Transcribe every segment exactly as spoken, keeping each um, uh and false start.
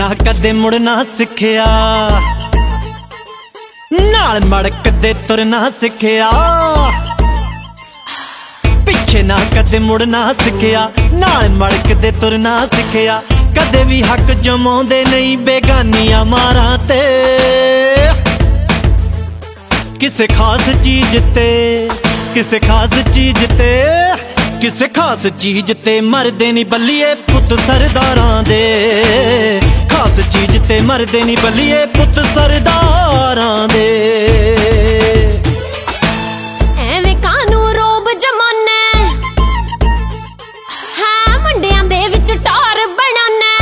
ना कदे मुड़ना सिखिया, नाल मड़क दे तुरना सिखिया। पिछे ना कदे मुड़ना सिखिया, नाल मड़क दे तुरना सिखिया। कदे भी हक जमाउंदे नहीं बेगानियां मारां ते, किसे खास चीज ते किसे खास चीज ते किसे खास चीज ते मरदे नी बल्लिए पुत सरदारां दे। खास चीज ते मरदे नी बल्लिए पुत सरदारां दे। एवें कानू रोब जमाना हां मुंडियां दे विच टॉर बनाना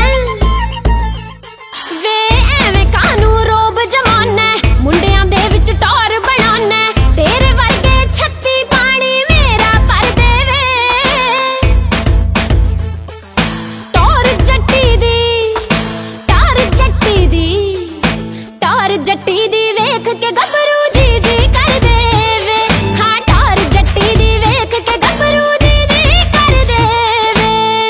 वे। एवें कानू रोब जमाना मुंडियां दे विच टॉर बनाना। तेरे वर्गे छत्ती पानी मेरा पर देवे। टॉर जट्टी दी टॉर जट्टी दी टॉर जट्टी दी वेख के गबरू जी जी कर देवे। हाँ टॉर जट्टी दी वेख के गबरू जी जी कर देवे।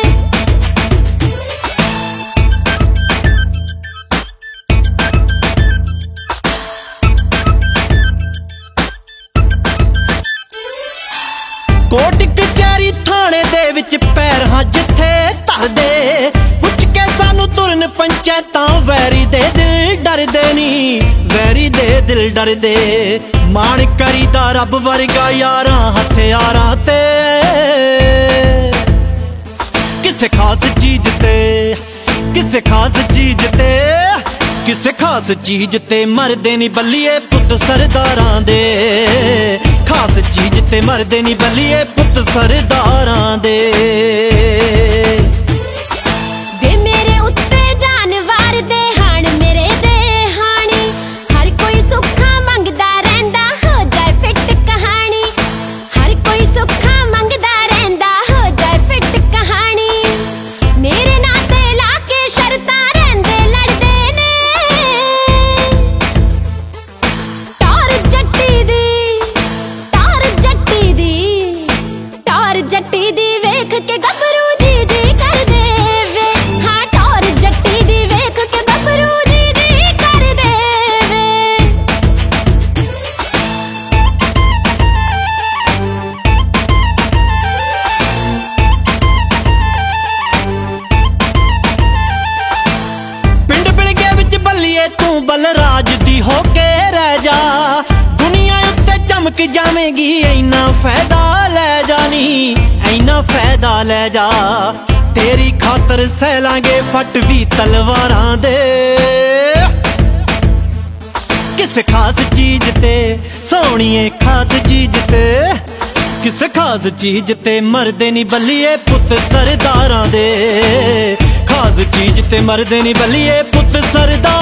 कोट कचहरी थाने दे विच पैर हां जिथे धरदे। पुछ के सानू तुरन पंचायतां वैरी दे दिल डरदे नी, वैरी दे दिल डरदे। माण करीदा रब वर्गा यारां हथियारां ते, किसे खास चीज ते किसे खास चीज ते किसे खास चीज ते मरदे नी बल्लिए पुत सरदारां दे। खास चीज ते मरदे नी बल्लिए पुत सरदारां दे। वे मेरे उत्ते जानवर दे हाण मेरे दे हाणी। हर कोई सुखा मंगदा रहिंदा हो जाए फिट कहानी। हर कोई सुखा मंगदा रहिंदा हो जाए फिट कहानी। मेरे नां ते लाके शर्तां रहिंदे लड़दे ने। टॉर जट्टी दी टॉर जट्टी दी टॉर जट्टी दी वेख के गबरू जी जी कर देवे। हाँ टॉर जट्टी दी वेख के गबरू जी जी कर देवे। पिंड बिलगे विच बल्लिए तू बलराज दी होके रह जा। दुनिया उत्ते चमक जावेगी ऐना फायदा ले जानी, ऐना फायदा ले जा। तेरी खातर सहलांगे फट भी तलवारां दे। किसे खास चीज ते सोहणिए खास चीज ते किसे खास चीज ते मरदे नी बल्लिए पुत सरदारां दे। खास चीज ते मरदे नी बल्लिए पुत सरदारां